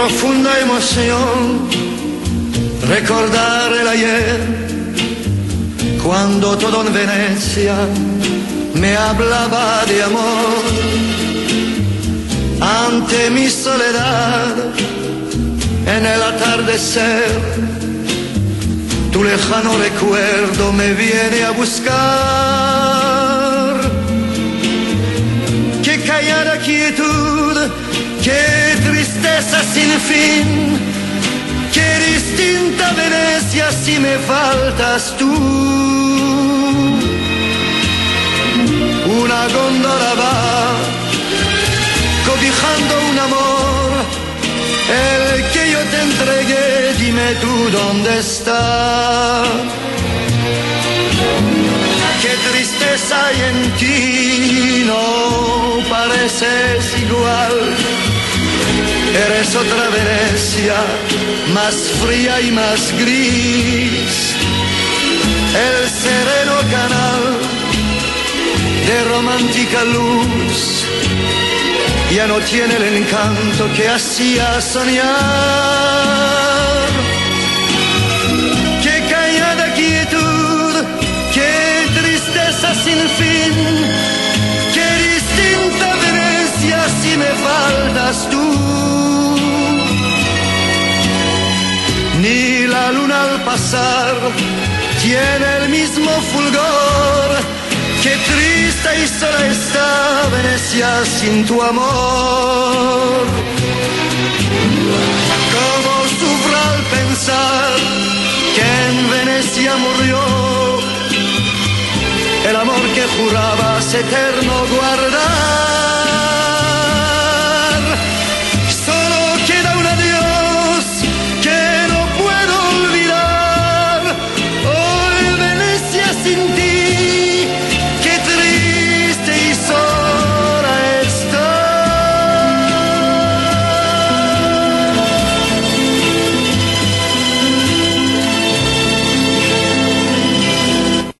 profunda emoción recordar el ayer, cuando todo en Venecia me hablaba de amor. Ante mi soledad, en el atardecer, tu lejano recuerdo me viene a buscar. Qué callada quietud, qué tristeza sin fin, qué distinta Venecia si me faltas tú. Una góndola va cobijando un amor, el que yo te entregué, dime tú dónde está. Qué tristeza hay en ti, no pareces igual. Eres otra Venecia, más fría y más gris. El sereno canal de romántica luz ya no tiene el encanto que hacía soñar. Qué callada quietud, qué tristeza sin fin, qué distinta Venecia si me faltas tú. Ni la luna al pasar tiene el mismo fulgor. Qué triste y sola está Venecia sin tu amor. Cómo sufro al pensar que en Venecia murió el amor que jurabas eterno guardar.